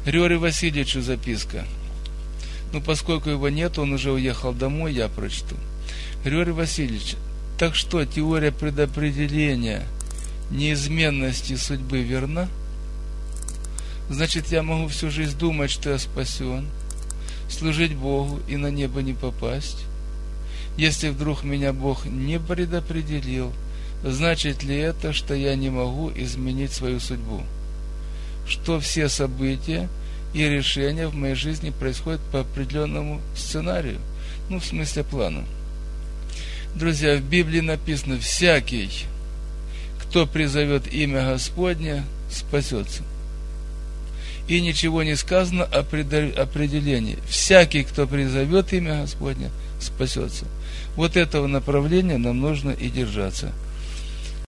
Григорию Васильевичу записка. Поскольку его нет, он уже уехал домой, я прочту. Григорий Васильевич, так что, теория предопределения неизменности судьбы верна? Значит, я могу всю жизнь думать, что я спасен, служить Богу и на небо не попасть? Если вдруг меня Бог не предопределил, значит ли это, что я не могу изменить свою судьбу? Что все события и решения в моей жизни происходят по определенному сценарию, в смысле плана. Друзья, в Библии написано: всякий, кто призовет имя Господне, спасется. И ничего не сказано о определении. Всякий, кто призовет имя Господне, спасется. Вот этого направления нам нужно и держаться.